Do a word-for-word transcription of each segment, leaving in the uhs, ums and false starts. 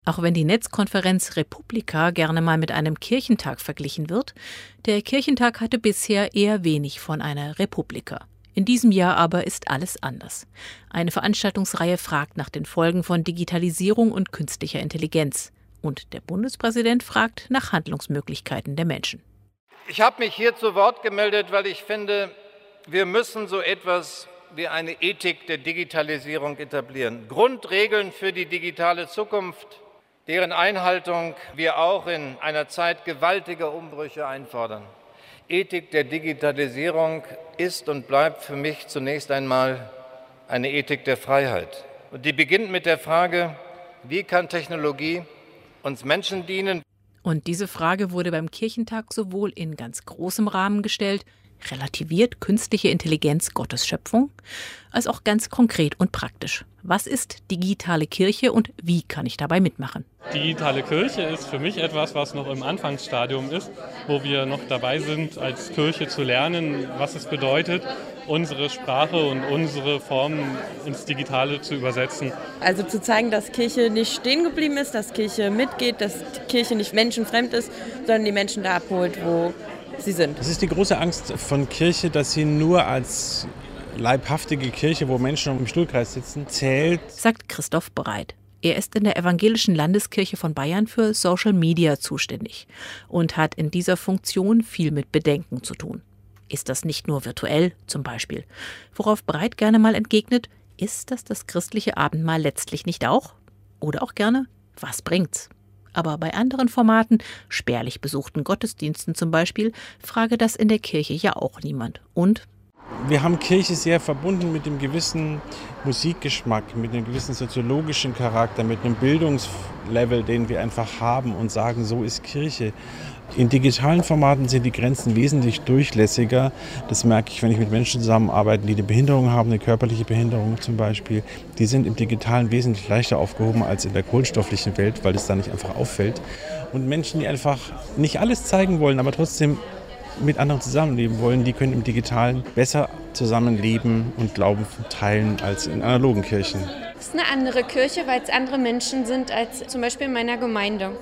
Auch wenn die Netzkonferenz Republika gerne mal mit einem Kirchentag verglichen wird, der Kirchentag hatte bisher eher wenig von einer Republika. In diesem Jahr aber ist alles anders. Eine Veranstaltungsreihe fragt nach den Folgen von Digitalisierung und künstlicher Intelligenz. Und der Bundespräsident fragt nach Handlungsmöglichkeiten der Menschen. Ich habe mich hier zu Wort gemeldet, weil ich finde, wir müssen so etwas wie eine Ethik der Digitalisierung etablieren. Grundregeln für die digitale Zukunft, deren Einhaltung wir auch in einer Zeit gewaltiger Umbrüche einfordern. Ethik der Digitalisierung ist und bleibt für mich zunächst einmal eine Ethik der Freiheit. Und die beginnt mit der Frage, wie kann Technologie uns Menschen dienen? Und diese Frage wurde beim Kirchentag sowohl in ganz großem Rahmen gestellt, relativiert künstliche Intelligenz Gottes Schöpfung, als auch ganz konkret und praktisch. Was ist digitale Kirche und wie kann ich dabei mitmachen? Digitale Kirche ist für mich etwas, was noch im Anfangsstadium ist, wo wir noch dabei sind, als Kirche zu lernen, was es bedeutet, unsere Sprache und unsere Formen ins Digitale zu übersetzen. Also zu zeigen, dass Kirche nicht stehen geblieben ist, dass Kirche mitgeht, dass Kirche nicht menschenfremd ist, sondern die Menschen da abholt, wo sie sind. Es ist die große Angst von Kirche, dass sie nur als leibhaftige Kirche, wo Menschen im Stuhlkreis sitzen, zählt, sagt Christoph Breit. Er ist in der Evangelischen Landeskirche von Bayern für Social Media zuständig und hat in dieser Funktion viel mit Bedenken zu tun. Ist das nicht nur virtuell, zum Beispiel? Worauf Breit gerne mal entgegnet, ist das das christliche Abendmahl letztlich nicht auch? Oder auch gerne, was bringt's? Aber bei anderen Formaten, spärlich besuchten Gottesdiensten zum Beispiel, frage das in der Kirche ja auch niemand. Und wir haben Kirche sehr verbunden mit einem gewissen Musikgeschmack, mit einem gewissen soziologischen Charakter, mit einem Bildungslevel, den wir einfach haben und sagen, so ist Kirche. In digitalen Formaten sind die Grenzen wesentlich durchlässiger. Das merke ich, wenn ich mit Menschen zusammenarbeite, die eine Behinderung haben, eine körperliche Behinderung zum Beispiel. Die sind im Digitalen wesentlich leichter aufgehoben als in der kohlenstofflichen Welt, weil es da nicht einfach auffällt. Und Menschen, die einfach nicht alles zeigen wollen, aber trotzdem mit anderen zusammenleben wollen, die können im Digitalen besser zusammenleben und Glauben teilen als in analogen Kirchen. Es ist eine andere Kirche, weil es andere Menschen sind als zum Beispiel in meiner Gemeinde.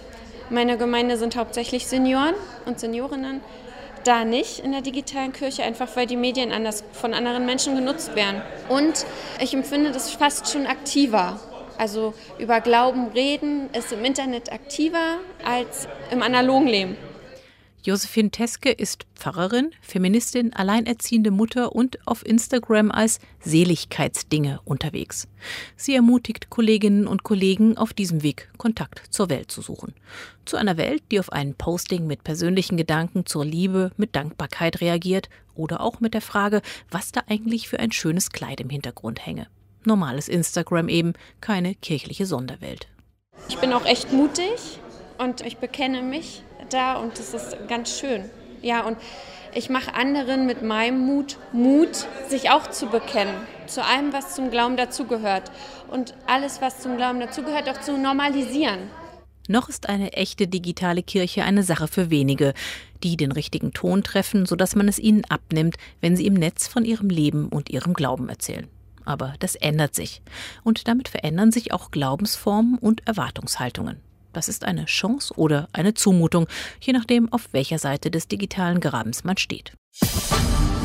In meiner Gemeinde sind hauptsächlich Senioren und Seniorinnen. Da nicht in der digitalen Kirche, einfach weil die Medien anders von anderen Menschen genutzt werden. Und ich empfinde das fast schon aktiver. Also über Glauben reden ist im Internet aktiver als im analogen Leben. Josephine Teske ist Pfarrerin, Feministin, alleinerziehende Mutter und auf Instagram als Seligkeitsdinge unterwegs. Sie ermutigt Kolleginnen und Kollegen, auf diesem Weg Kontakt zur Welt zu suchen. Zu einer Welt, die auf ein Posting mit persönlichen Gedanken zur Liebe, mit Dankbarkeit reagiert oder auch mit der Frage, was da eigentlich für ein schönes Kleid im Hintergrund hänge. Normales Instagram eben, keine kirchliche Sonderwelt. Ich bin auch echt mutig und ich bekenne mich da und das ist ganz schön. Ja, und ich mache anderen mit meinem Mut Mut, sich auch zu bekennen, zu allem, was zum Glauben dazugehört und alles, was zum Glauben dazugehört, auch zu normalisieren. Noch ist eine echte digitale Kirche eine Sache für wenige, die den richtigen Ton treffen, sodass man es ihnen abnimmt, wenn sie im Netz von ihrem Leben und ihrem Glauben erzählen. Aber das ändert sich. Und damit verändern sich auch Glaubensformen und Erwartungshaltungen. Das ist eine Chance oder eine Zumutung, je nachdem, auf welcher Seite des digitalen Grabens man steht.